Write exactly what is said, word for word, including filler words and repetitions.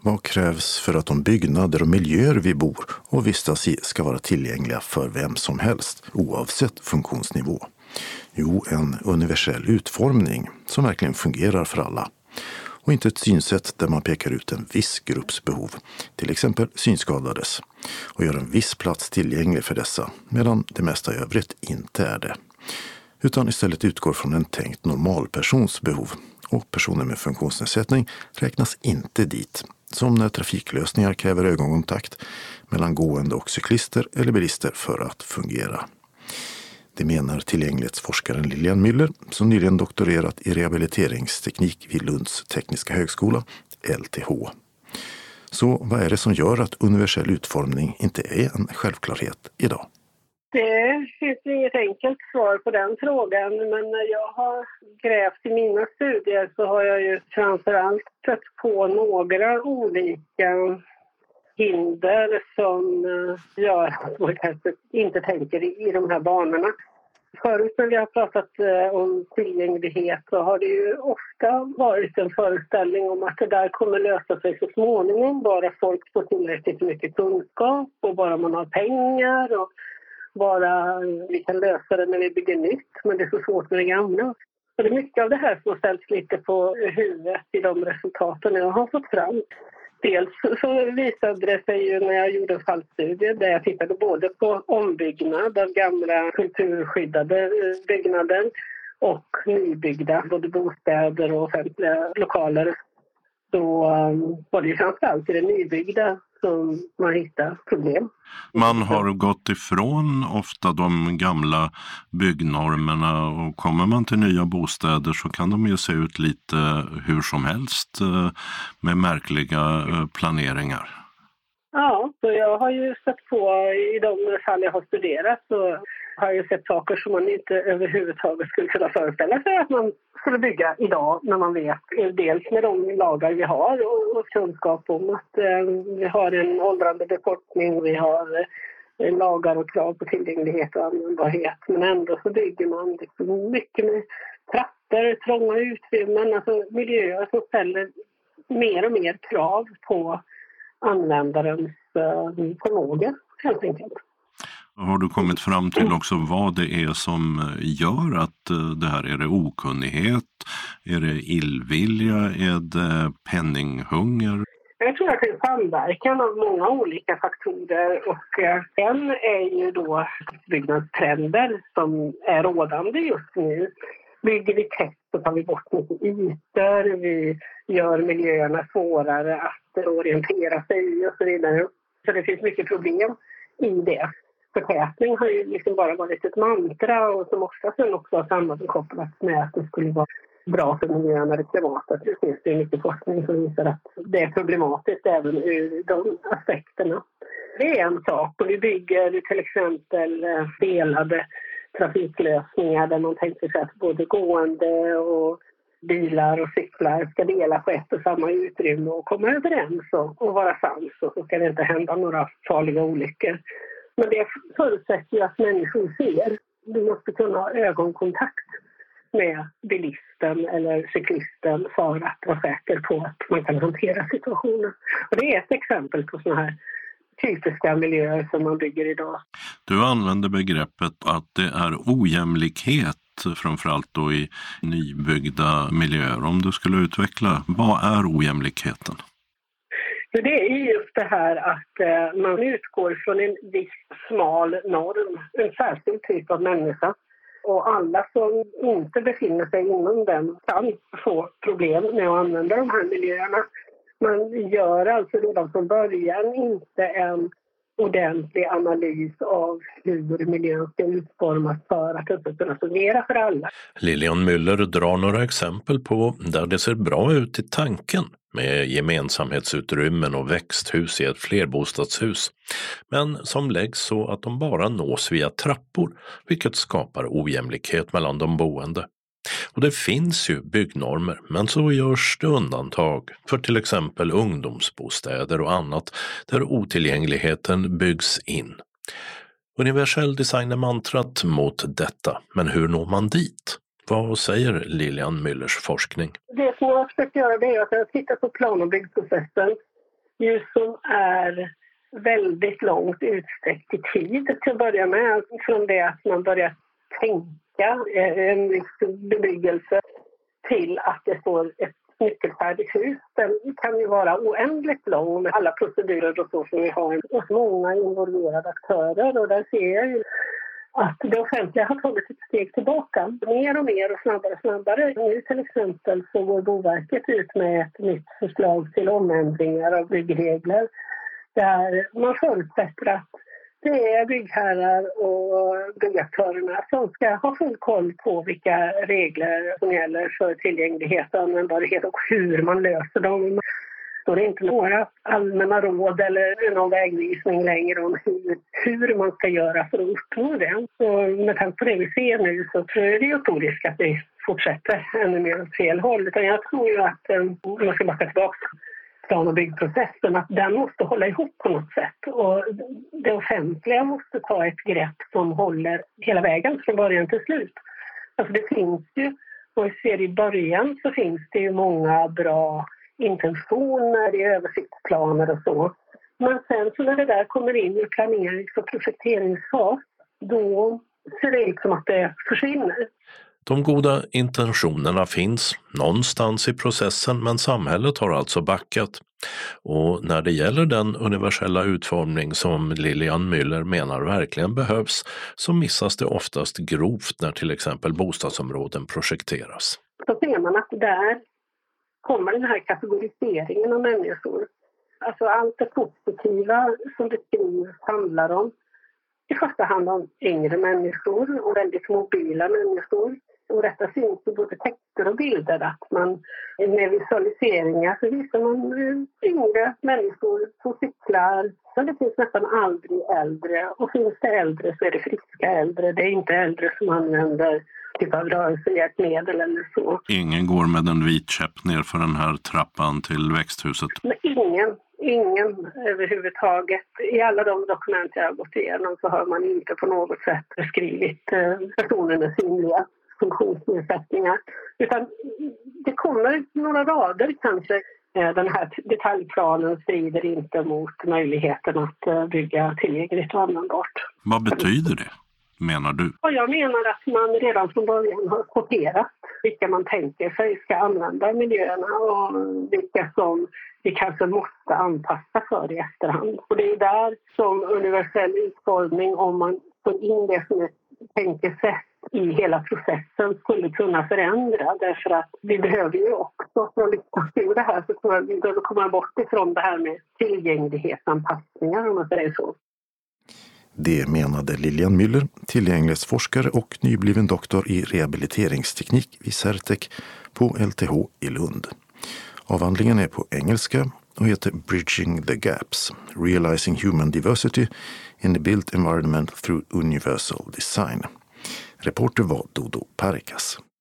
Vad krävs för att de byggnader och miljöer vi bor och vistas i ska vara tillgängliga för vem som helst, oavsett funktionsnivå? Jo, en universell utformning som verkligen fungerar för alla. Och inte ett synsätt där man pekar ut en viss grupps behov, till exempel synskadades, och gör en viss plats tillgänglig för dessa, medan det mesta övrigt inte är det. Utan istället utgår från en tänkt normalpersons behov, och personer med funktionsnedsättning räknas inte dit, som när trafiklösningar kräver ögonkontakt mellan gående och cyklister eller bilister för att fungera. Det menar tillgänglighetsforskaren Lilian Müller, som nyligen doktorerat i rehabiliteringsteknik vid Lunds tekniska högskola, L T H. Så vad är det som gör att universell utformning inte är en självklarhet idag? Det finns inget enkelt svar på den frågan, men när jag har grävt i mina studier så har jag ju framförallt stött på några olika hinder som gör att man kanske inte tänker i de här banorna. Förut när vi har pratat om tillgänglighet så har det ju ofta varit en föreställning om att det där kommer lösa sig så småningom, bara folk får tillräckligt mycket kunskap och bara man har pengar och bara vi kan lösa det när vi bygger nytt, men det är så svårt med det gamla. Och det är mycket av det här som har ställts lite på huvudet i de resultaten jag har fått fram. Dels så visade det sig ju när jag gjorde en fallstudie där jag tittade både på ombyggnad av gamla kulturskyddade byggnader och nybyggda, både bostäder och offentliga lokaler. Så um, var det ju framförallt i det nybyggda som man hittar problem. Man har gått ifrån ofta de gamla byggnormerna, och kommer man till nya bostäder så kan de ju se ut lite hur som helst med märkliga planeringar. Ja, så jag har ju sett på i de fall jag har studerat så har jag sett saker som man inte överhuvudtaget skulle kunna föreställa sig att man skulle bygga idag, när man vet dels med de lagar vi har och, och kunskap om att eh, vi har en åldrande befolkning, vi har eh, lagar och krav på tillgänglighet och användbarhet, men ändå så bygger man liksom mycket med trappor, trånga utrymmen, alltså miljöer som ställer mer och mer krav på användarens eh, förmåga helt enkelt. Har du kommit fram till också vad det är som gör att det här, är det okunnighet, är det illvilja, är det penninghunger? Jag tror att det är samverkan av många olika faktorer, och en är ju då byggnadstrender som är rådande just nu. Bygger vi tätt så tar vi bort mycket ytor, vi gör miljöerna svårare att orientera sig i och så vidare. Så det finns mycket problem i det. Förtätning har ju liksom bara varit ett mantra, och som ofta sen också har sammankopplats med att det skulle vara bra för miljön och det privata. Det finns det mycket forskning som visar att det är problematiskt även ur de aspekterna. Det är en sak, och vi bygger till exempel delade trafiklösningar där man tänker sig att både gående och bilar och cyklar ska dela på ett och samma utrymme och komma överens och, och vara sams, och så ska det inte hända några farliga olyckor. Men det förutsätter ju att människor ser. Du måste kunna ha ögonkontakt med bilisten eller cyklisten för att vara säker på att man kan hantera situationen. Och det är ett exempel på sådana här typiska miljöer som man bygger idag. Du använder begreppet att det är ojämlikhet, framförallt då i nybyggda miljöer. Om du skulle utveckla, vad är ojämlikheten? Det är just det här att eh, man utgår från en viss smal norm, en särskild typ av människa. Och alla som inte befinner sig inom den kan få problem med att använda de här miljöerna. Man gör alltså redan från början inte en ordentlig analys av hur miljön ska utformas för att det ska kunna fungera för alla. Lilian Müller drar några exempel på där det ser bra ut i tanken med gemensamhetsutrymmen och växthus i ett flerbostadshus, men som läggs så att de bara nås via trappor, vilket skapar ojämlikhet mellan de boende. Och det finns ju byggnormer, men så görs det undantag för till exempel ungdomsbostäder och annat där otillgängligheten byggs in. Universell design är mantrat mot detta, men hur når man dit? Vad säger Lilian Müllers forskning? Det som jag har försökt göra det är att jag tittar på plan- och byggprocessen ju som är väldigt långt utsträckt i tid till att börja med. Från det att man börjar tänka en viss bebyggelse till att det står ett nyckelfärdigt hus. Den kan ju vara oändligt lång med alla procedurer och så som vi har och många involverade aktörer. Och där ser jag ju att det offentliga har tagit ett steg tillbaka. Mer och mer och snabbare och snabbare. Nu till exempel så går Boverket ut med ett nytt förslag till omändringar av byggregler. Där man förutsätter att det är byggherrar och byggaktörerna som ska ha full koll på vilka regler som gäller för tillgänglighet och användbarhet och hur man löser dem. Så det är inte några allmänna råd eller någon vägvisning längre om hur, hur man ska göra för att uppnå det. Och med tanke på det vi ser nu så tror jag det är otroligt att vi fortsätter ännu mer åt fel håll. Utan jag tror ju att, om man ska backa tillbaka plan- och byggprocessen, att den måste hålla ihop på något sätt. Och det offentliga måste ta ett grepp som håller hela vägen från början till slut. Alltså det finns ju, och vi ser i början så finns det ju många bra intentioner i översiktsplaner och så. Men sen så när det där kommer in i planerings- och projekteringsfas, då ser det ut som att det försvinner. De goda intentionerna finns någonstans i processen, men samhället har alltså backat. Och när det gäller den universella utformning som Lilian Müller menar verkligen behövs, så missas det oftast grovt när till exempel bostadsområden projekteras. Så ser man att där kommer den här kategoriseringen av människor. Alltså allt det positiva som beskrivs handlar om i första hand om yngre människor och väldigt mobila människor. Och detta syns i både texter och bilder att man med visualiseringar så visar man yngre människor som cyklar. Men det finns nästan aldrig äldre, och finns det äldre så är det friska äldre. Det är inte äldre som använder typ av rörelsehjälpmedel eller så. Ingen går med en vit käpp ner för den här trappan till växthuset? Men ingen, ingen överhuvudtaget. I alla de dokument jag har gått igenom så har man inte på något sätt beskrivit personer med synliga funktionsnedsättningar. Utan det kommer några rader kanske. Den här detaljplanen strider inte mot möjligheten att bygga tillgängligt och användbart. Vad betyder det, menar du? Jag menar att man redan från början har kopierat vilka man tänker sig ska använda miljöerna och vilka som vi kanske måste anpassa för i efterhand. Och det är där som universell utformning, om man får in det som ett tänkesätt i hela processen, skulle kunna förändra. Därför att vi behöver ju också, för att lyckas ur det här, så tror jag vi behöver komma bort ifrån det här med tillgänglighetsanpassningar, om man säger så. Det menade Lilian Müller, tillgänglighetsforskare och nybliven doktor i rehabiliteringsteknik vid Certec på L T H i Lund. Avhandlingen är på engelska och heter Bridging the Gaps, Realizing Human Diversity in the Built Environment Through Universal Design. Reporter var Dodo Parikas.